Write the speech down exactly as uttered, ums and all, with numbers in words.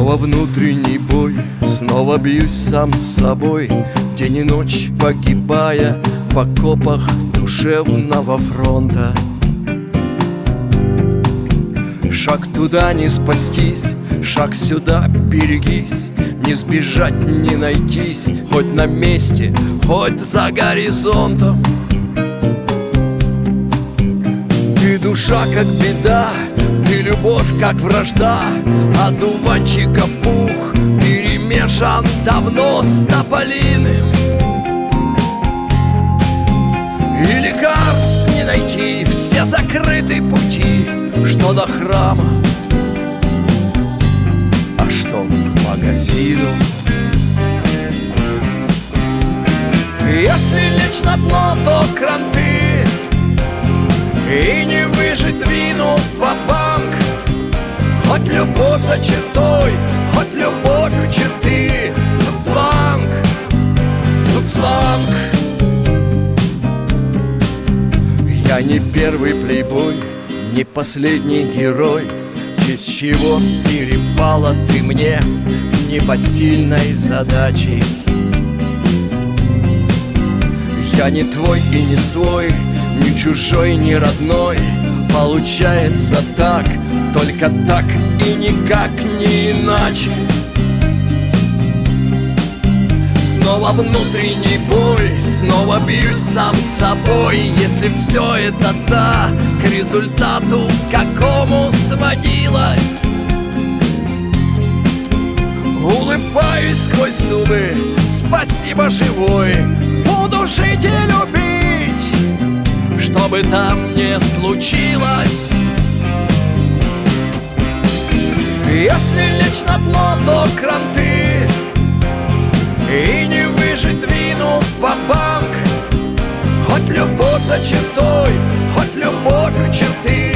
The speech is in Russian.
Снова внутренний бой, снова бьюсь сам с собой, день и ночь погибая в окопах душевного фронта. Шаг туда не спастись, шаг сюда берегись, не сбежать, не найтись, хоть на месте, хоть за горизонтом. Ты душа как беда, ты любовь как вражда, одуванчика пух перемешан давно с тополиным. И лекарств не найти, все закрыты пути, что до храма, а что к магазину. Если лечь на дно, то кранты, и не выжить, двинув ва-банк. Хоть любовь за чертой, хоть любовь у черты. Цуцванг, цуцванг. Я не первый плейбой, не последний герой, в честь чего перепала ты мне непосильной задачей. Я не твой и не свой, ни чужой, ни родной. Получается так, только так и никак не иначе. Снова внутренний бой, снова бьюсь сам с собой. Если все это да, к результату какому сводилось. Улыбаюсь сквозь зубы, спасибо, живой. Буду жить и любить, что бы там ни случилось. Если лечь на дно, то кранты, и не выжить, двинув ва-банк. Хоть любовь за чертой, хоть любовь у черты.